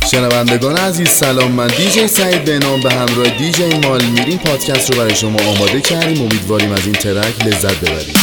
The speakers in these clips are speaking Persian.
شنوندگان عزیز سلام، من دیجی سعید به نام به همراه دیجی مال میریم پادکست رو برای شما آماده کردیم. امیدواریم از این ترک لذت ببرید.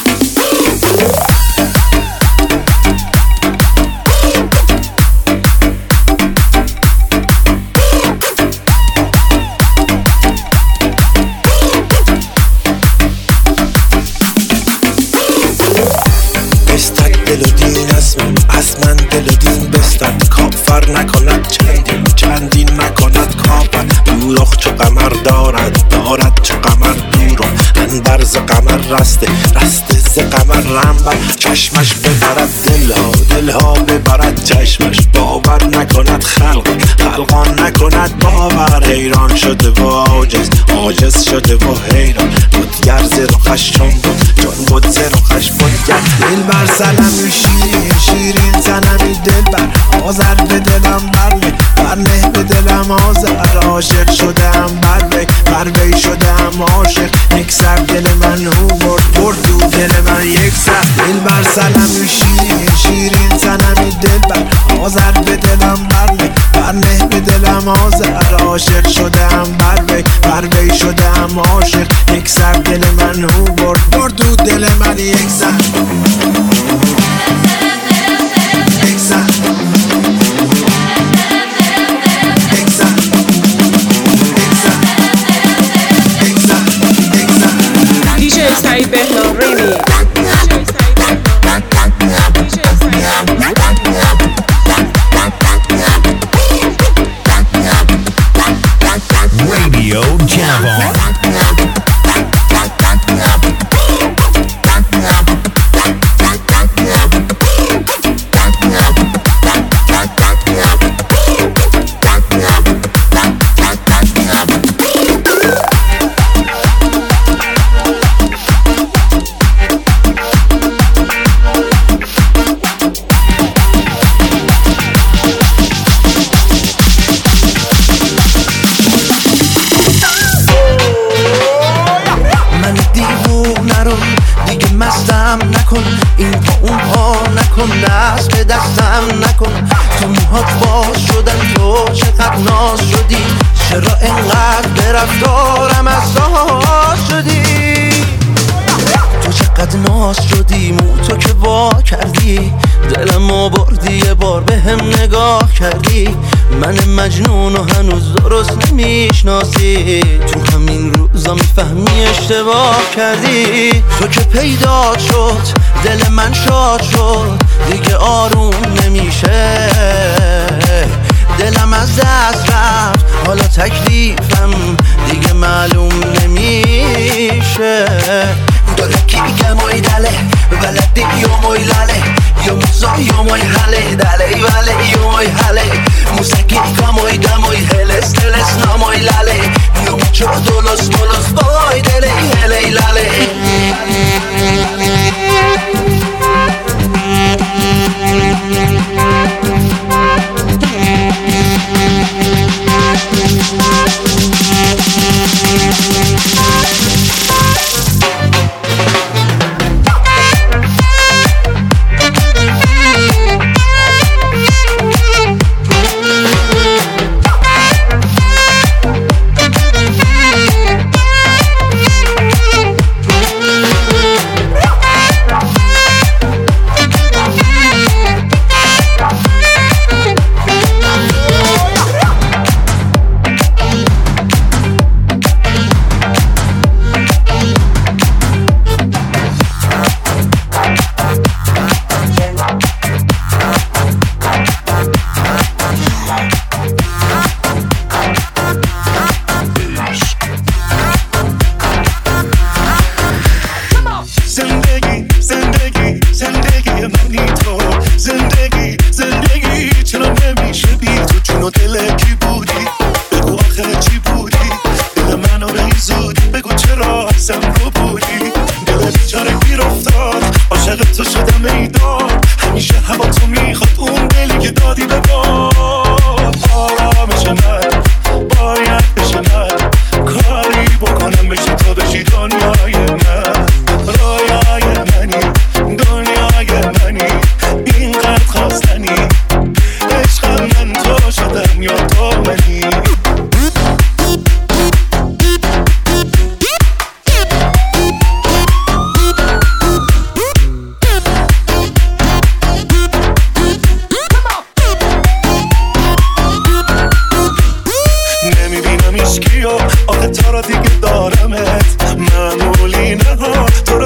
بستد دل و دین از من دل و دین بستد کافر نکند چندین نکند کافر دوراخ چو قمر دارد چو قمر دورم انبر ز قمر رسته ز قمر رنبر چشمش ببرد دلها ببرد چشمش باور نکند خلقان نکند باور حیران شده و عاجز شده و حیران بودگر ز رخش چون بود ز رخش بودگر دل بر سنمی شیرین سنمی دل بر آذر به دلم برنه به دلم آذر عاشق شدم بر وی شدم عاشق یک سر دل من هو برد دو دل من یک سر دل بر سنمی شیرین سنمی دل بر آذر به دلم برنه به دلم آذر عاشق شدم بر وی شدم عاشق یک سر دل من هو برد دو دل من یک سر سعید بهنام ریمی Radio Javon. این پا اون پا نکن دست به دستم نکن تو موهات باز شدن تو چقدر ناز شدی چرا انقدر به رفتارم اساس شدی تو چقدر ناز شدی مو تو که وا کردی دلمو بردی یه بار به هم نگاه کردی من مجنون و هنوز درست نمیشناسی تو همین روزا میفهمی اشتباه کردی تو که پیدا شد دل من شاد شد دیگه آروم نمیشه دلم از دست رفت حالا تکلیفم دیگه معلوم نمیشه دلکی گمای دله ولدی یومای لاله یومزا یومای حله دله وله یومای حله موسیقی کامای دمای هلس تلس نامای لاله یومچو دولس بای دله هله لاله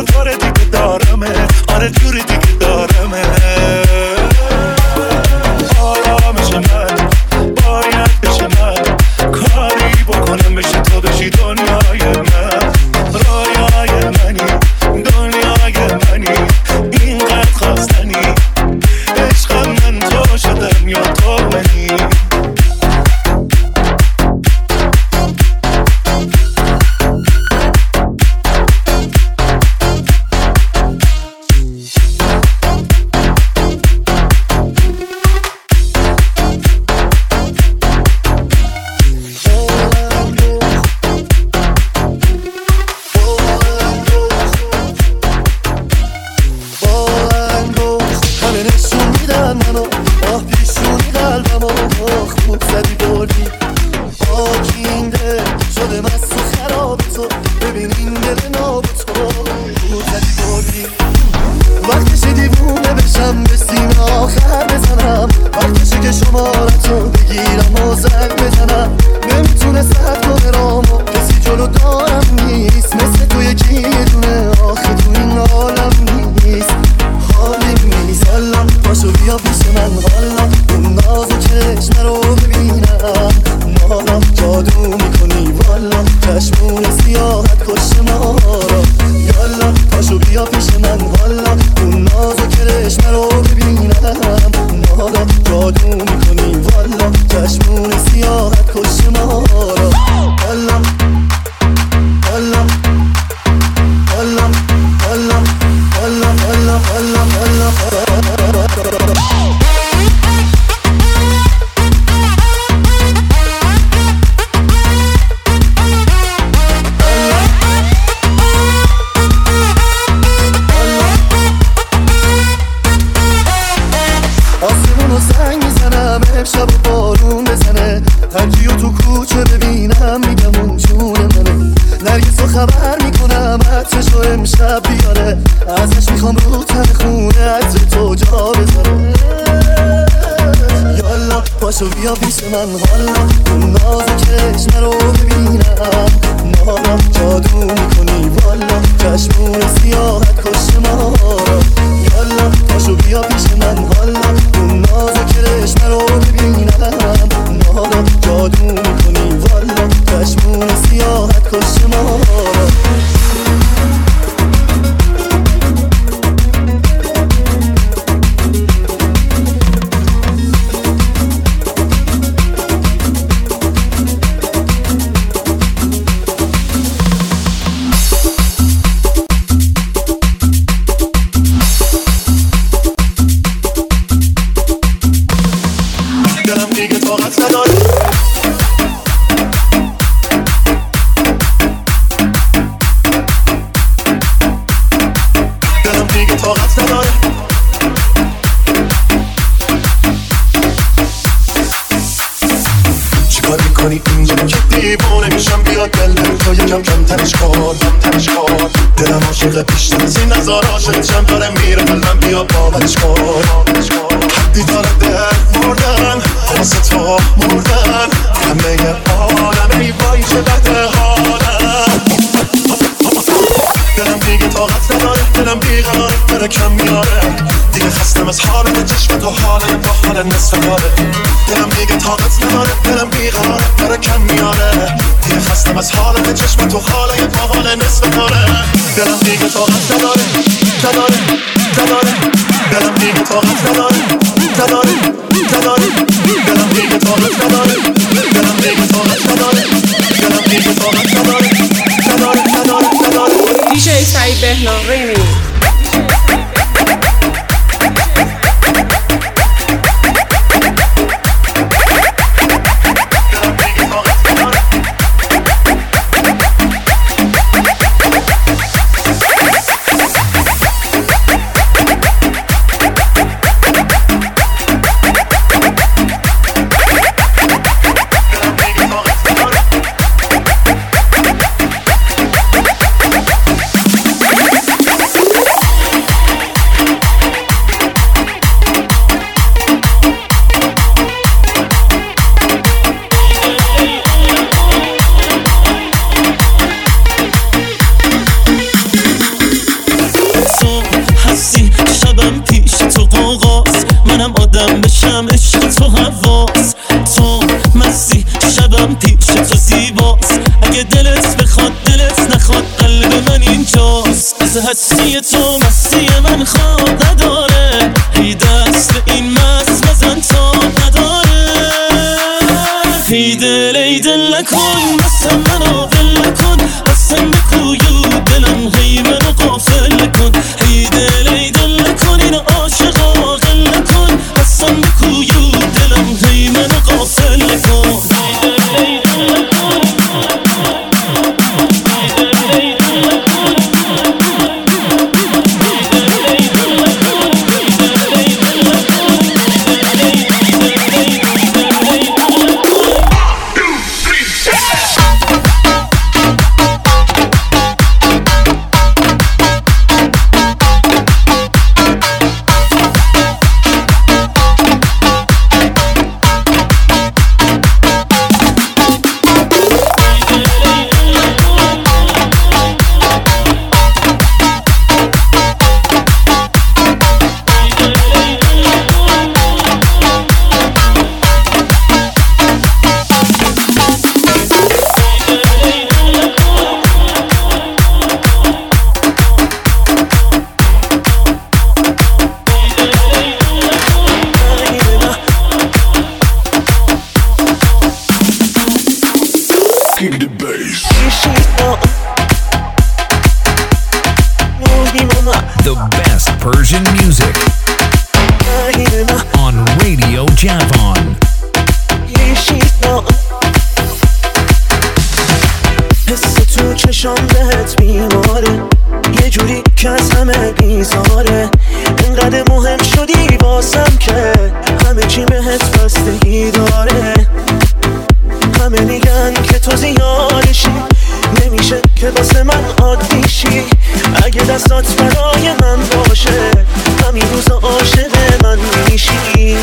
طور دیگه دارمه، آره جوری دیگه دارمه. آرامش من باید بشه من، کاری بکنم بشه تو بشی دنیای من. رویای منی دنیای منی، اینقدر خواستنی عشقم من تو شدم یا تو منی. DJ Said Behnaam Remix. هستی تو مستی من خواب نداره، هی دست این مست بزن تا نداره. هی دل ای دل نکن مستم منو ول نکن، هستم بکویو دلم هی منو غافل کن. هی دل ای دل نکن این عاشقا غل نکن، هستم بکویو دلم هی منو غافل کن. The best Persian music on Radio Javon. حس تو چشام بهت بیماره، یه جوری که از همه بیزاره. انقدر مهم شدی واسم که همه چی بهت بستگی داره. همه میگن که تو زیادشی، نمیشه که واسه من عادیشی. اگه دستات برای من باشه همین روزا عاشق من میشی.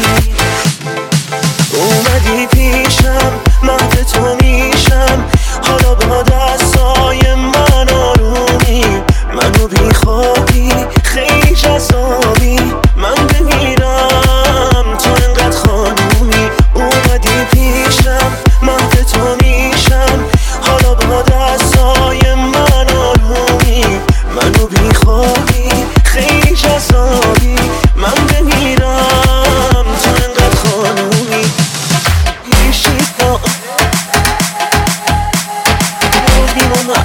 اومدی پیشم مهد تو میشم، حالا با دستای من آرومی. منو بیخوابی خیلی جذابی، من بمیرم تو انقدر خانومی. اومدی پیشم مهد تو میشم، حالا با دستای من آرومی. منو بیخوابی خیلی جذابی، من بمیرم تو انقدر خانومی. میشی با دیوانه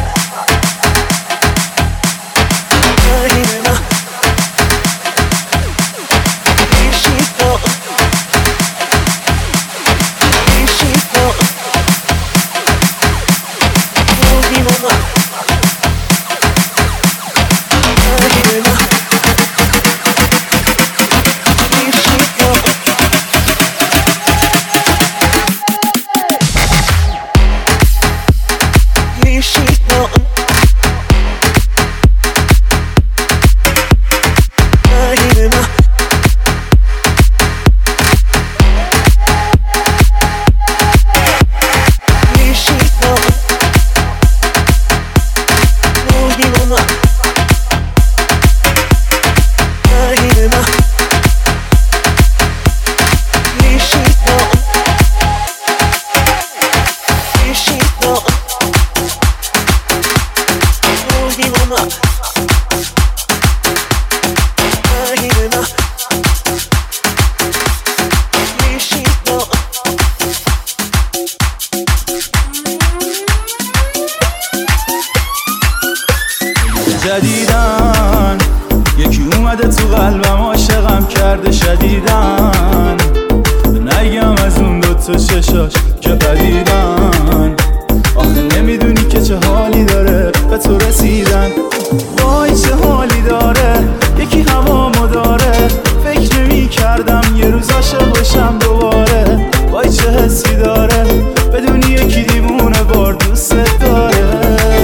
جدیدن یکی اومده تو قلبم عاشقم کرده شدیدن. نگم از اون دوتا چشاش که قدیدن، آخه نمیدونی که چه حالی داره به تو رسیدن. وای چه حالی داره یکی هوامو داره، فکر نمی کردم یه روز عاشق بشم دوباره. وای چه حسی داره بدونی یکی دیوونه بار دوست داره.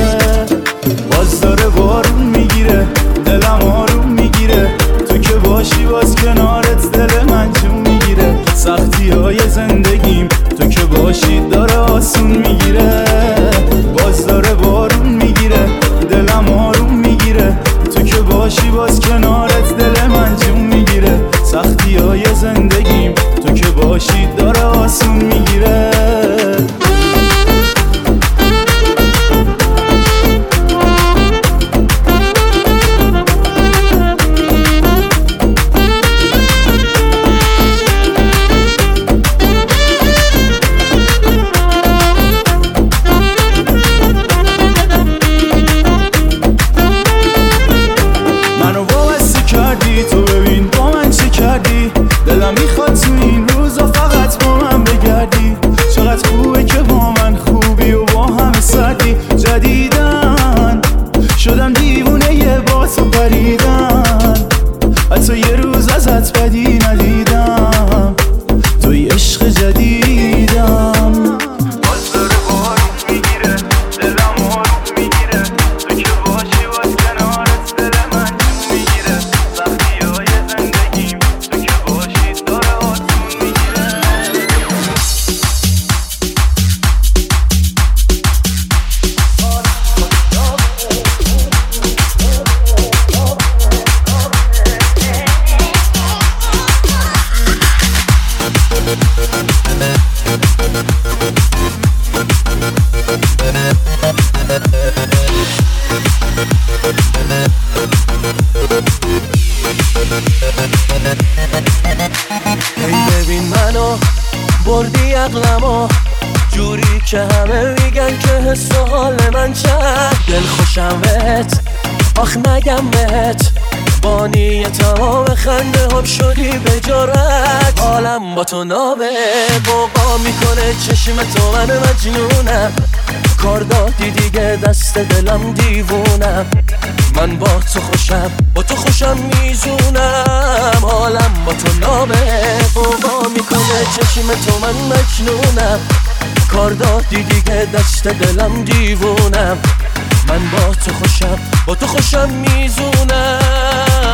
باز داره بارون میگیره دلم آروم میگیره، تو که باشی باز کنارت دل من جون میگیره. سختی های زندگیم تو که باشی داره آسون میگیره. باز داره بارون میگیره دلم آروم میگیره، تو که باشی باز کنارت دل من جون میگیره. سختی های زندگیم تو که باشی داره آسون میگیره. ای ببین منو بردی عقلمو جوری که همه میگن که حس و حال من چند دل خوشم بهت آخ نگم بهت بانی تمام خنده هم شدی به جرأت حالم با تو نابه بابا میکنه چشم تو من مجنونم کار دادی دیگه دست دلم دیوونم من با تو خوشم میزونم حالم با تو نابه بابا میکنه چشم تو من مجنونم کار دادی دیگه دست دلم دیوونم من با تو خوشم میزونم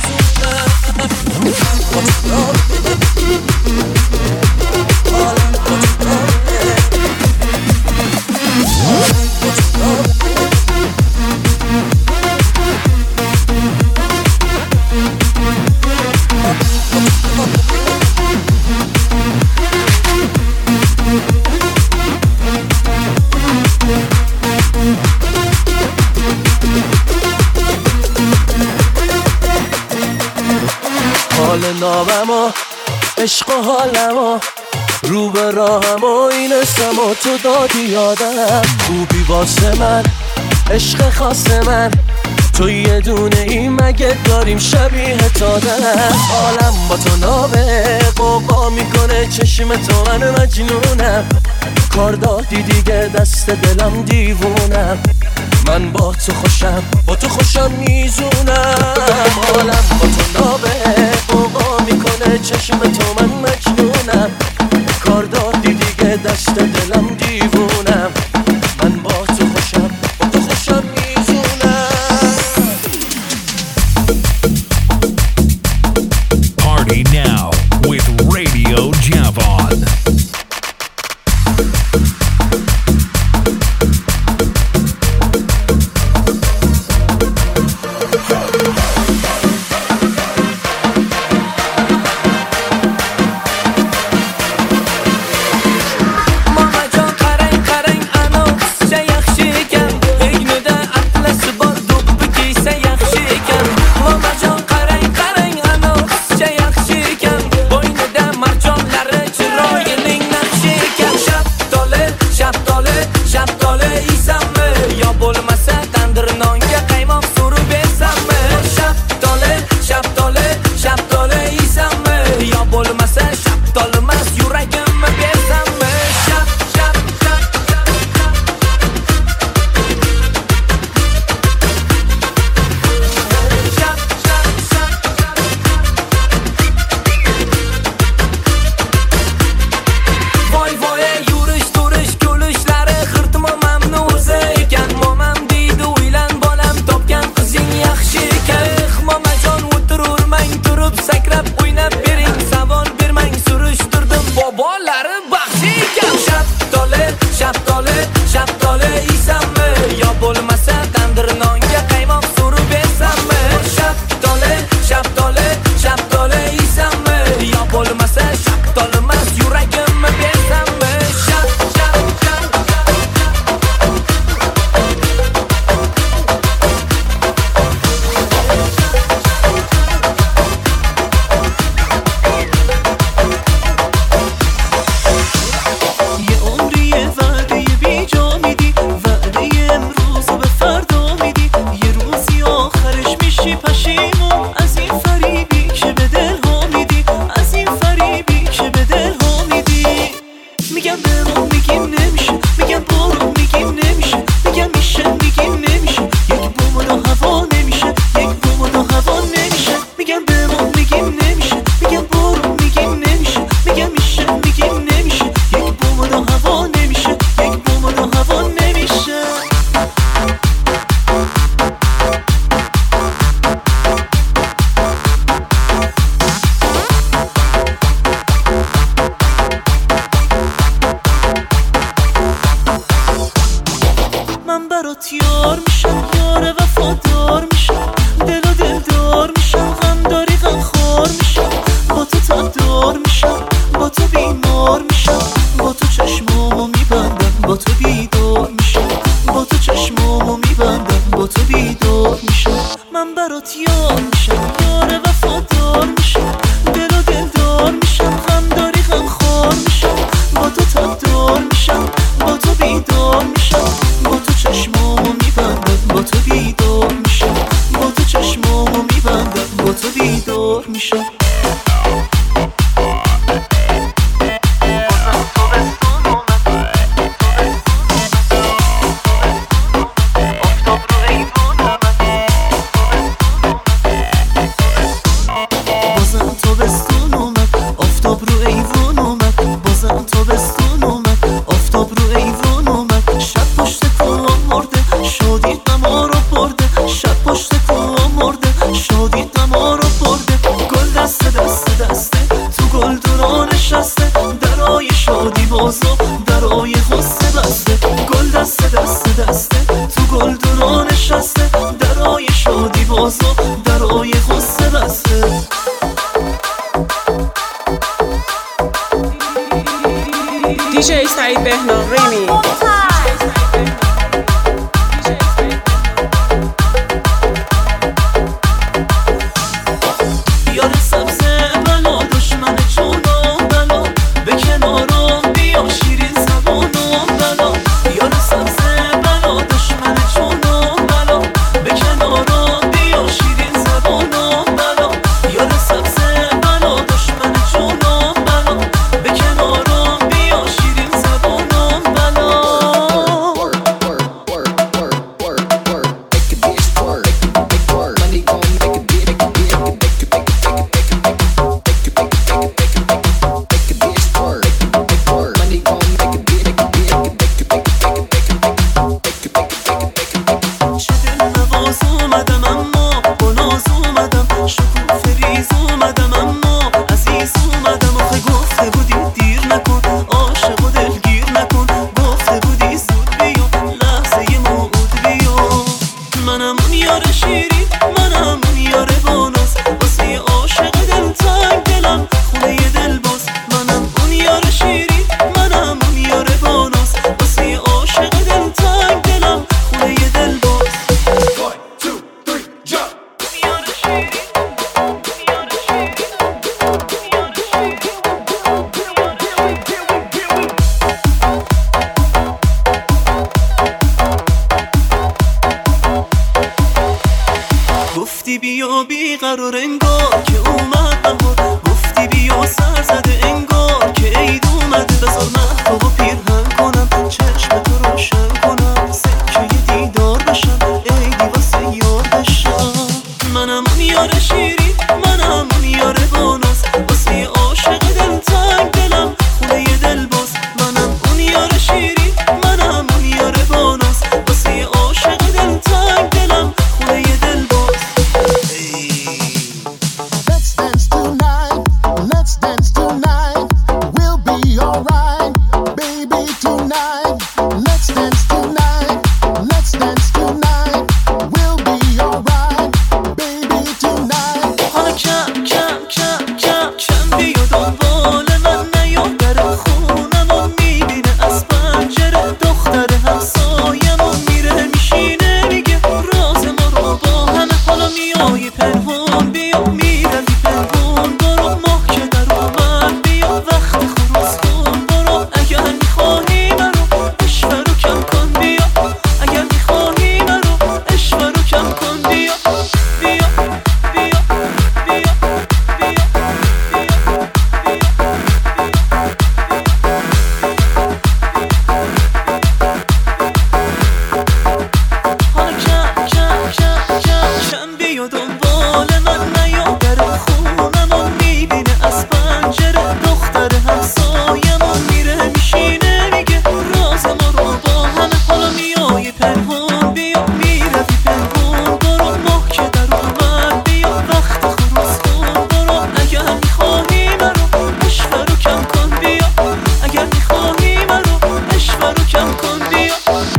حال نامم و عشق و حالم و رو به راهم و این اسم و تو دادی یادم خوبی واسه من عشق خاص من تو یه دونه این مگه داریم شبیه تادم حالم با تو نابه بابا میکنه چشم تو من مجنونم کار دادی دیگه دست دلم دیوونم من با تو خوشم میزونم حالم با تو نابه بابا میکنه چشم تو من مجنونم کار دادی دیگه دست دلم دیوونم من با تو خوشم میزونم Party now with Radio Javon. بیدار میشم. DJ سعید بهنام ریمی. بیقرار انگار که اومد بهار، گفتی بیا سر زده انگار که عید اومده. بذار محتاب و پیرهن کنم، چشم تو روشن کنم، سکه دیدار بشم، عیدی واسه یار بشم. منم اون یار شیری، منم اون یار باناز، واسه عاشق دلتنگ دلم خونه دل باز. منم اون یار شیری، منم اون یار باناز، واسه عاشق دلتنگ دلم خونه دل باز. Let's dance tonight, let's dance tonight, we'll be alright, baby tonight. Let's dance tonight, let's dance tonight, we'll be alright, baby tonight. حالا کم بیا دنبال من نیا، در خونمو میبینه از پنجره، دختر همسایمو میره میشینه میگه راز ما رو با همه. حالا میای پنهون بیا، میروی پنهون برو، ماه که در اومد بیا، وقت خروس کن برو. اگر میخواهی منو عشق رو کم کن بیا، اگر میخواهی منو عشق رو کم کن بیا. کم بیا دنبال من نیا، در خونمو میبینه از پنجره، دختر همسایمو میره میشینه میگه راز ما رو با همه. حالا میای پنهون بیا، میروی پنهون برو، ماه که در اومد بیا، وقت خروس کن برو. اگر میخواهی منو عشق رو کم کن بیا، اگر میخواهی منو عشق رو کم کن بیا.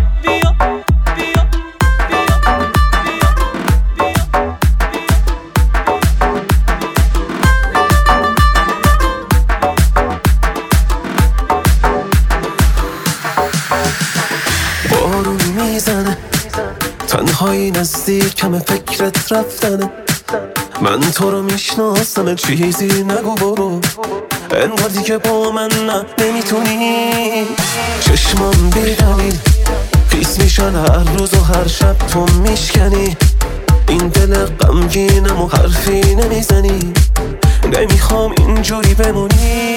بارون میزنه، تنهایی نزدیکم، فکرت رفتنه. من تو رو میشناسم، چیزی نگو برو، انگار دیگه با من نمیتونی. چشمام بیدلیل خیس میشن هر روز و هر شب تو میشکنی، این دل غمگینم و حرفی نمیزنی، نمیخوام اینجوری بمونی.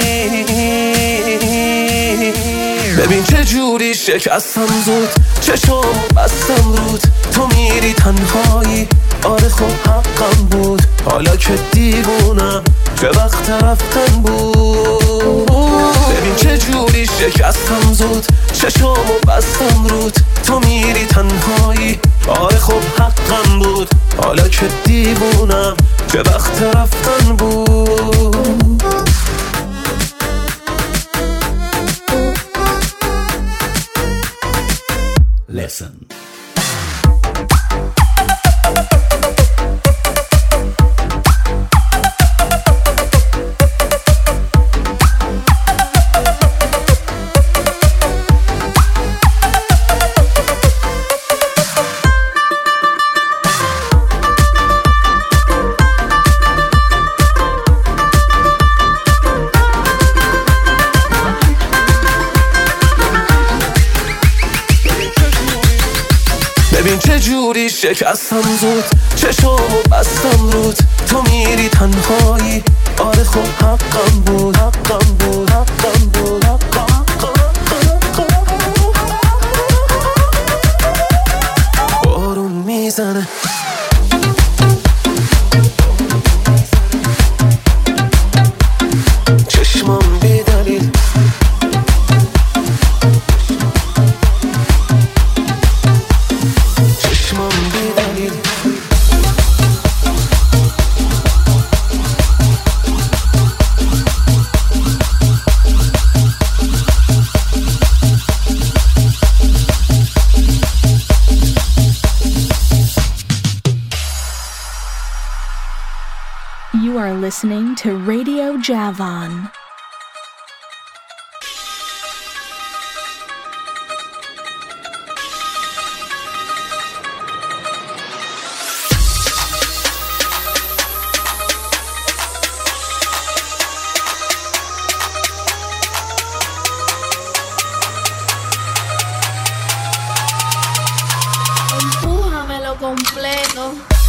ببین چه جوری شکستم زود، چشم بستم رود، تو میری تنهایی. آره خب حقم بود، حالا که دیوونم که وقت رفتن بود. ببین چه جوری شکستم زود، چشم بستم رود، تو میری تنهایی. آره خب حقم بود، حالا که دیوونم که وقت رفتن بود. Listen. شکستم زود، چشمو بستم رود، تو میری تنهایی. آره خب حقم بود، حقم بود، حقم بود، بارون میزنه چشمام بی دلیل، You are listening to Radio Javan. Empújamelo completo.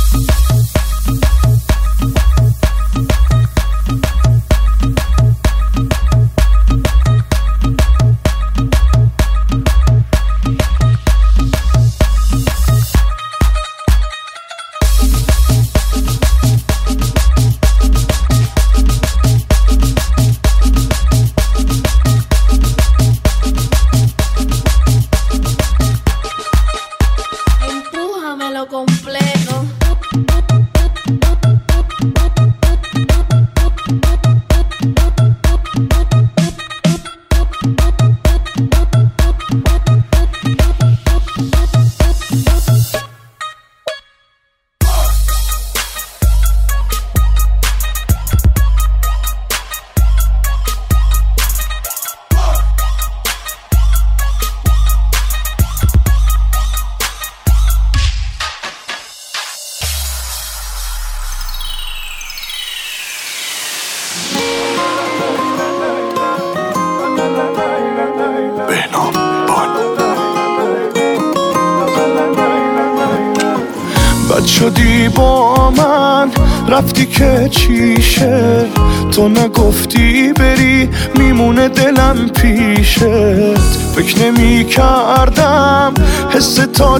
بد شدی با من رفتی که چیشه، تو نگفتی بری میمونه دلم پیشت. فکر نمی کردم حس تا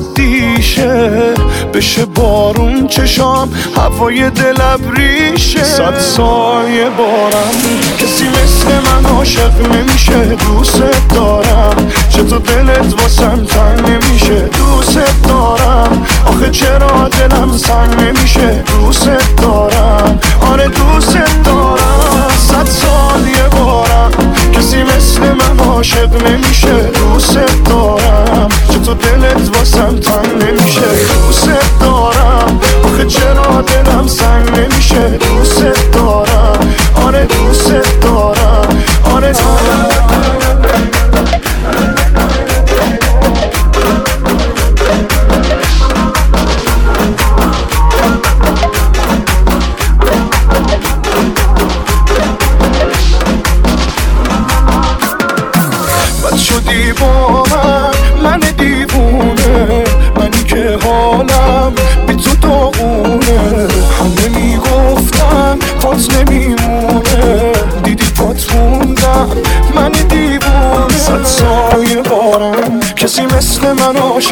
دیشه بشه بارون چشام هوای دل ابریشه. 100 سایه بارم کسی مثل من عاشق نمیشه. دوست دارم چطور دلت واسم تنگ نمیشه. دوست دارم آخه چرا دلم سنگ نمیشه. دوست دارم آره دوست دارم. 100 سال یه بارم کسی مثل من عاشق نمیشه. دوست دارم چطور دلت واسم تنگ نمیشه. دوست دارم آخه چرا دلم سنگ نمیشه. دوست دارم آره دوست دارم آره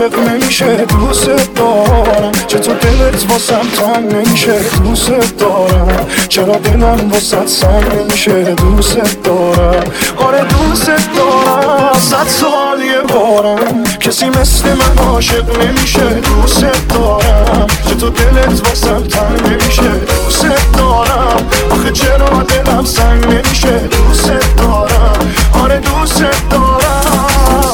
عاشق نمیشه دوست دارم چطور دلت واسم تنگ نمیشه دوست دارم چرا دلم واسه سنگ نمیشه دوست دارم آره دوست دارم 100 سال یه بارم کسی مثل من عاشق نمیشه دوست دارم چطور دلت واسم تنگ نمیشه دوست دارم آخه چرا دلم سنگ نمیشه دوست دارم آره دوست دارم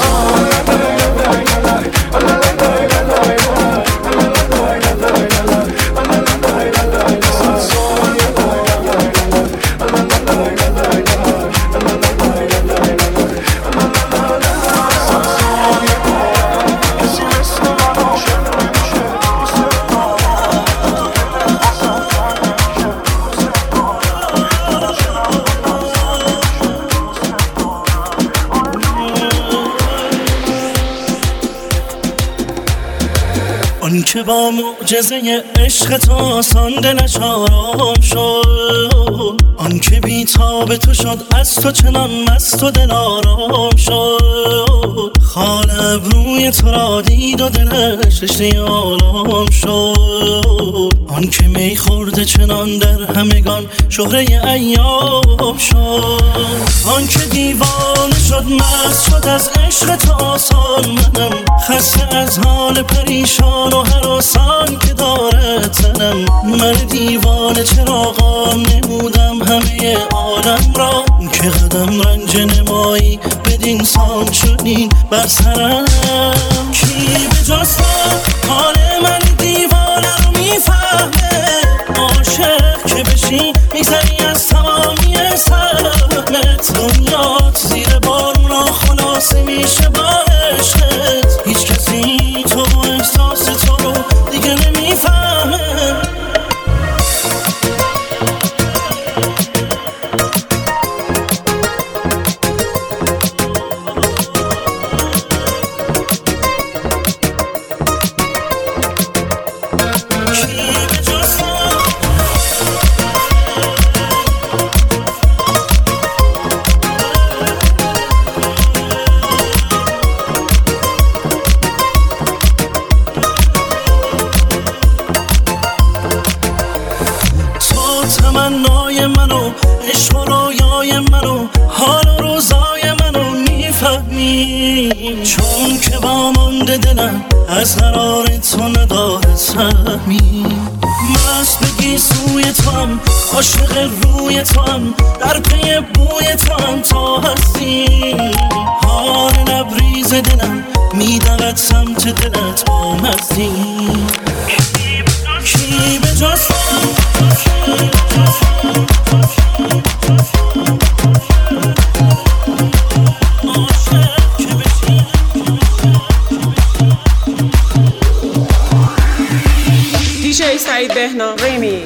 که با معجزه عشق تو آسان دلش آرام شد آن که بی تاب تو شد از تو چنان مست و دل آرام شد خال ابروی تو را دید و دلش رشته آرام شد آن که می خورده چنان در همگان شهره ایام شد آن که دیوانه شد مست شد از عشق تو آسان منم خسته از حال پریشان و هراسان که داره تنم من دیوانه چراغان نمودم همه عالم را که قدم رنج نمایی بدین سان شدین بر سرم کی به جز حال من دیوانه رو میفهمه عاشق که بشی میگذری از تمامی سهمت دنیات زیر بارون را خلاصه میشه با عشقت هیچ کسی تو و احساس تو رو دیگه نمیفهمه تمنای منو عشق و رویای منو حال و روزای منو میفهمی چون که با مانده دلم از قرار تو نداره سهمی مست بگی سوی تو هم عاشق روی تو هم در پی بوی تو هم تا هستی حال لبریز دلم میدود سمت دلت با مزدی کی به جز دیجی سعید بهنام ریمی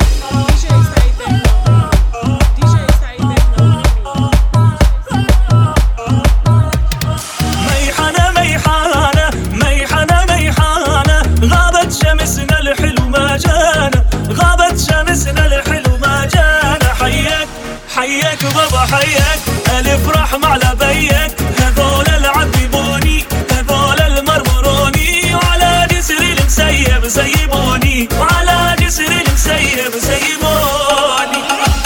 حياك بابا حياك ألف رحم على بيك هذول العذبوني هذول المرمروني وعلى جسر المسيب سيبوني وعلى جسر المسيب سيبوني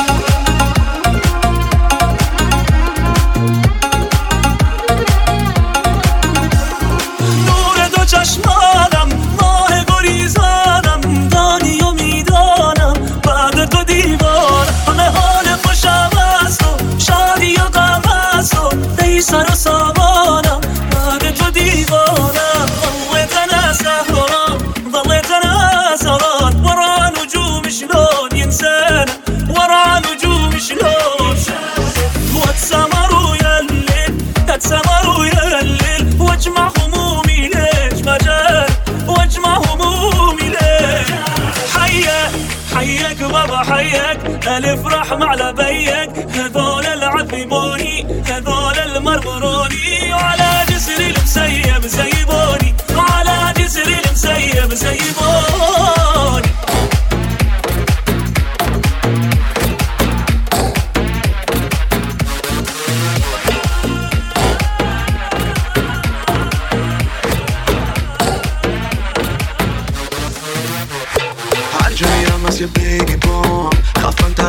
نور دو چشمانم ماه گریزانم دانی و میدانم بعد تو دیوان همه حال خوشم است و شادی و غم است و ای سر و سامانم بعد تو دیوانم ظلت انا سهران ظلت انا سهران ورا نجوم شلون ينسانا ورا نجوم شلون واتسمر ويا الليل اتسمر ويا الليل واجمع همومي ليش ما جاي واجمع همومي ليش حياك بابا حياك ألف رحم على بيك هذول العذبوني هذول المرمروني وعلى جسر المسيب سيبوني وعلى جسر المسيب سيبوني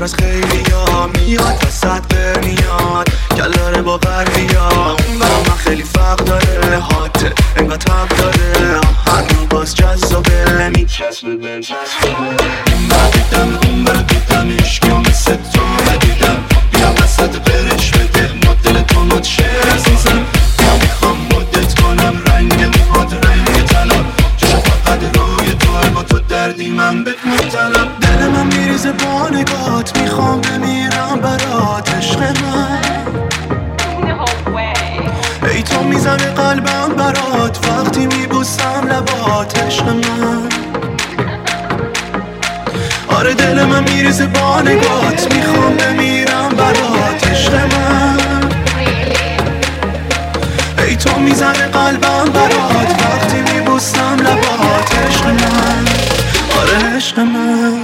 از خیلی ها میاد وسط برمیاد گلاره با غربیا اون برا من خیلی فرق داره هاته انگاه تب داره هنو باز جذابه میچسبه به چسبه ندیدم اون برا دیدم عشقی و مثل تو ندیدم بیا وسط برش بده مدل تو مدشه عزیزم بیا میخوام مدت کنم رنگ موهات رنگ طلا چشم فقط روی تو با تو دردی من بهت مبتلم دل من میریزه با نگات میخوام بمیرم برات عشق من ای تو میزنه قلبم برات وقتی میبوسم لبات عشق من آره دل من میریزه با نگات میخوام بمیرم برات عشق من ای تو میزنه قلبم برات وقتی میبوسم لبات عشق من آره عشق من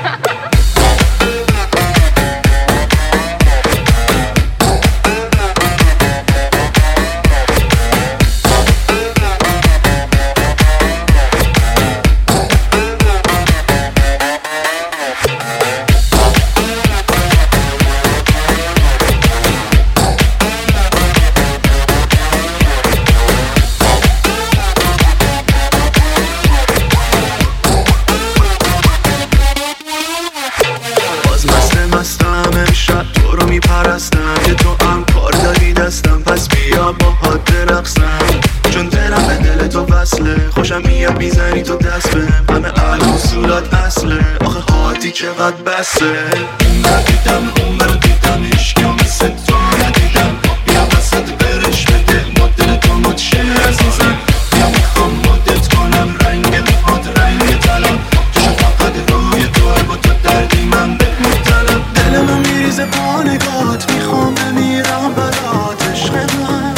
خوشم میاد میزنی تو دست به همه اهل اصولات اصله آخه هاتی چقدر بسه ندیدم اون برا دیدم عشقی و مثل تو ندیدم بیا وسط برش بده مدل تو مدشه عزیزم بیا میخوام مدت کنم رنگ موهات رنگ طلا چشم فقط روی تو با تو دردی من بهت مبتلم دل من میریزه با نگات میخوام بمیرم برات عشق من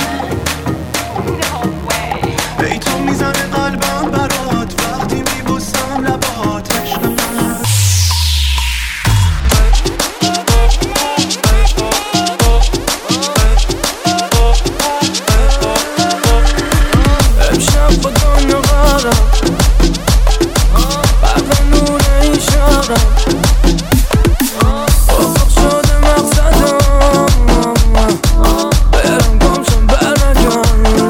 ای تو میزنه قلبم برات وقتی میبوسم لبات عشق من امشب با دنیا غرم برق نور این شهرم افق شده مقصدم برم گمشم برنگردم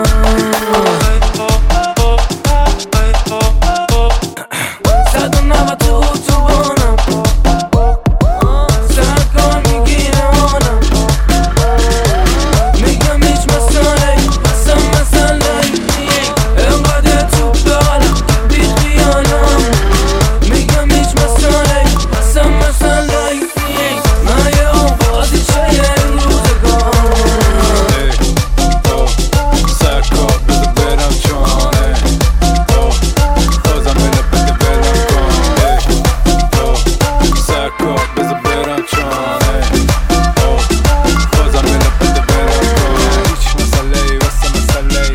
زدم نوت تو اتوبانم سرکار میگیره آنم میگم هیچ مسئله انقدر تو بالم بی خیالم میگم هیچ مسئله من یه آبادی چه یه روزگار سرکار بذار برم چانه بازم بله بده برم کنه سرکار بذار برم چانه بازم بله بده برم کنه هیچ مسئله واسه مسئله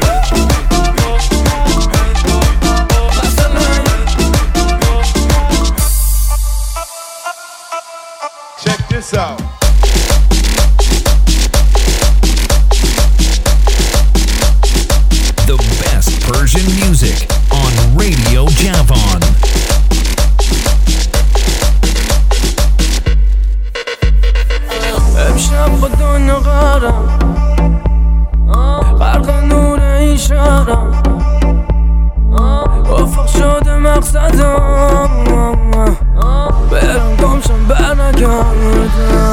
Check this out. The best Persian music on Radio Javan. امشب با دنیا غرم غرق نور این شهرم افق شده مقصدم برم گمشم برنگردم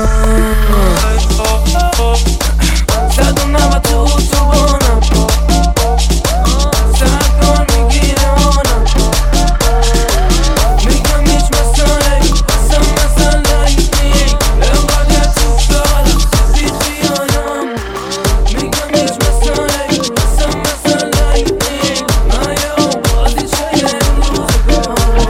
زدم نوت تو اتوبانم سرکار میگیره آنم میگم هیچ مسئله انقدر تو بالم بی خیالم میگم هیچ مسئله من یه آبادی چه یه روزگار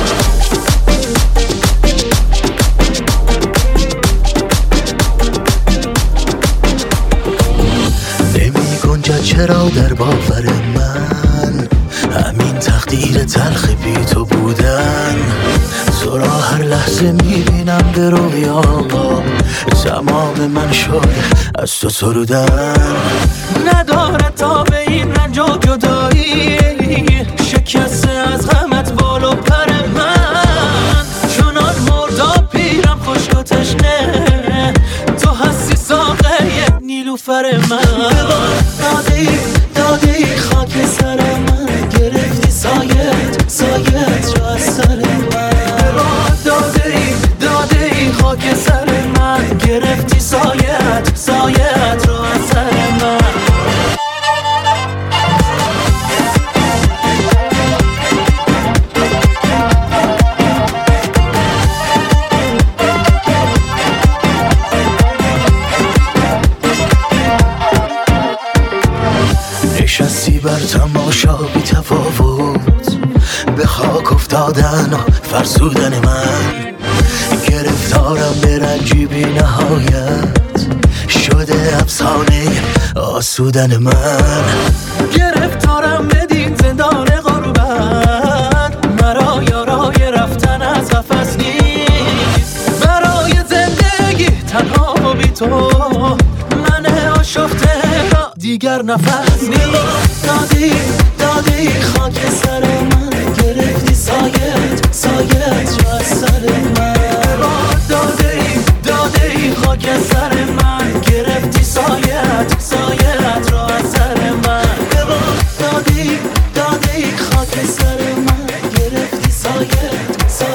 نمی‌گنجد چرا در باور من همین تقدیر تلخ بی تو بودن تو را هر لحظه میبینم به رویام تمام من شده از تو سرودن ندارد تا به این رنج و جدایی شکسته از غمت بال و پر من چنان مرداب پیرم خوش کافر من. دادی خاک سر من، گرفتی سایت رو از سر من. دادی خاک سر من، گرفتی سایت رو از سر من. نشستی بر تماشا بی تفاوت، به خاک افتادن و فرسودن من. گرفتارم به رنجی بی نهایت، شده افسانه آسودن من. گرفتارم بدین زندان غربت، مرا یارای رفتن از قفس نیست. برای زندگی تنها بی تو من آشفته را دیگر نفس نیست. دادی خاک سر من، گرفتی سایت رو از سر من. دادی خاک سر من، گرفتی سایت رو از سر من. دادی خاک سر من، گرفتی سایت رو از سر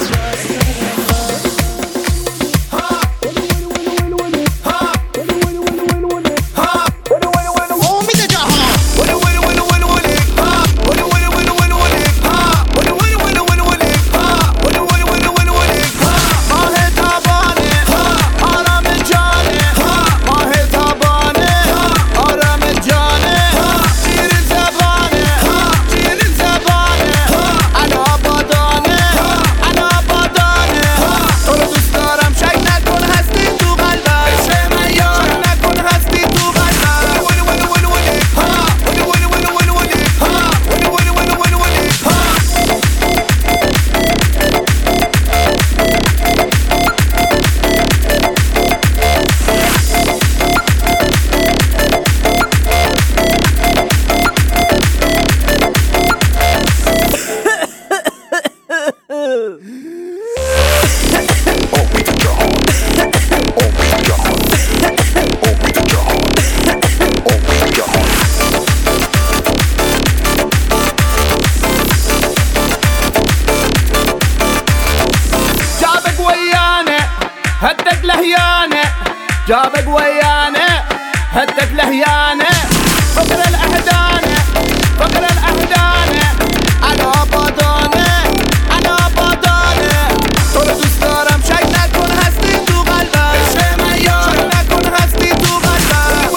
جابك ويانا هدك لهيانة، فقر الأهدانة أنا بادانة تو رو دوست دارم، شک نکن هستی تو قلبم. عشق من یار، شک نکن هستی تو قلبم.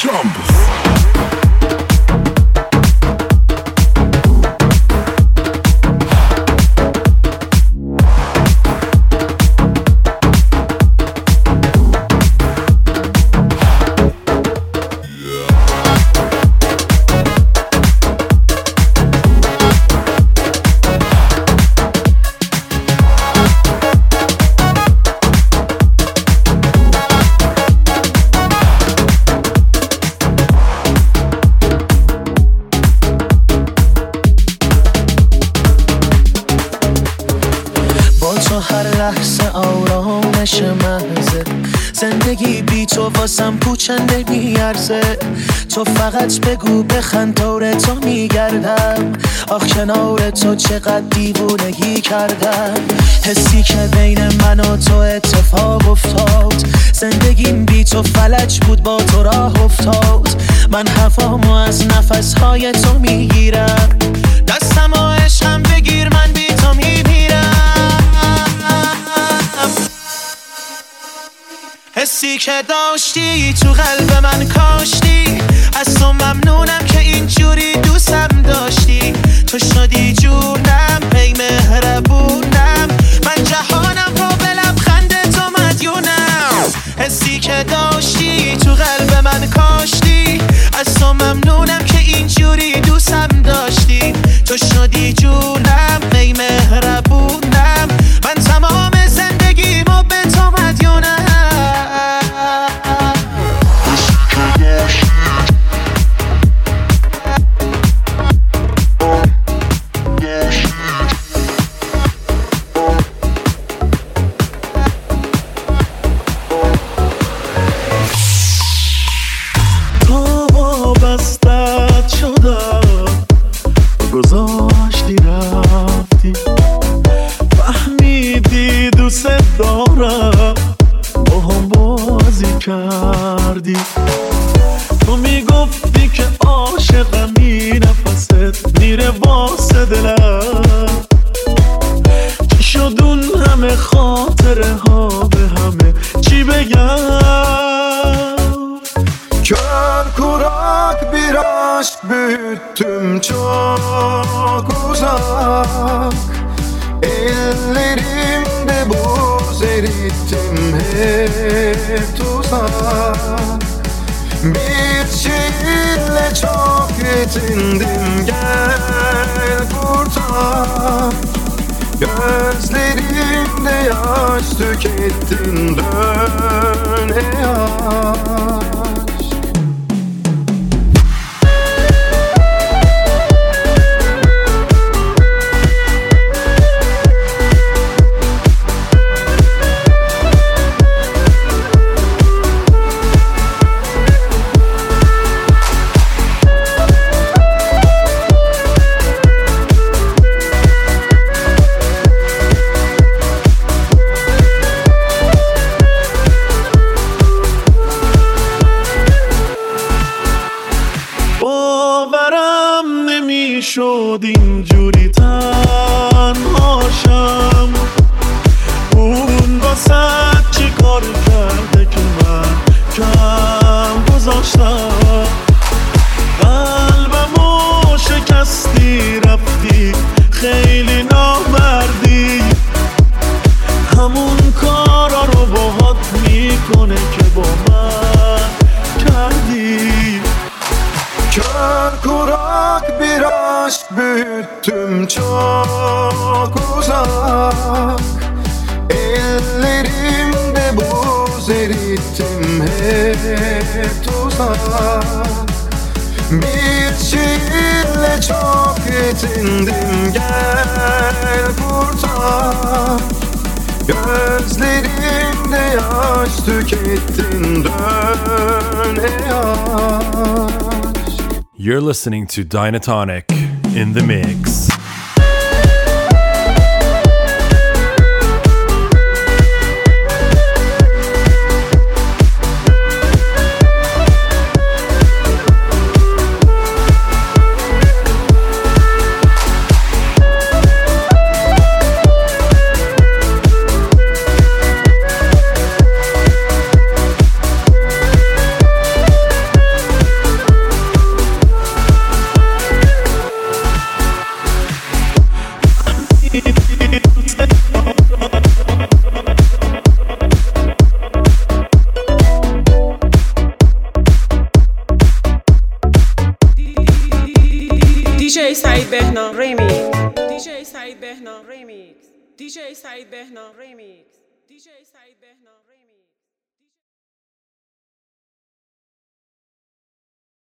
واسم پوچنده میارزه تو فقط بگو بخند دور تو میگردم آخ کنار تو چقدر دیوونگی کردم حسی که بین من و تو اتفاق افتاد زندگیم بی تو فلج بود با تو راه افتاد من هوامو از نفسهای تو میگیرم دستم و عشقم بگیر من بی تو میمیرم حسی که داشتی تو قلب من کاشتی از تو ممنونم که اینجوری دوستم داشتی تو شدی جونم پی مهربونم من جهانم رو به لبخند تو مدیونم حسی که داشتی تو قلب من کاشتی از تو ممنونم که اینجوری دوستم داشتی تو شدی جونم پی مهربونم من تمام زندگیمو به تو مدیونم کردی تو میگفتی که عاشقمی نفست میره واسه دلم چی شد اون همه خاطره ها به همه چی بگم Kör bir aşk büyüttüm çok uzak Ellerimde buz erittim hep tuzak Bir şiirle çok yetindim gel kurtar Gözlerimde yaş tükettin dön ey aşk شد اینجوری تنهاشم اون واسه چی کار کرده که من کم گذاشتم قلبمو شکستی رفتی خیلی نامردی همون کارا رو باهات میکنه که با من کردی Kör kurak bir aşk büyüttüm çok uzak Ellerimde buz erittim hep tuzak Bir şiirle çok yetindim gel kurtar Gözlerimde yaş tükettin dön ey aşk You're listening to Dynatonic in the mix. DJ سعید بهنام ریمیکس. DJ سعید بهنام ریمیکس. DJ سعید بهنام ریمیکس. DJ سعید بهنام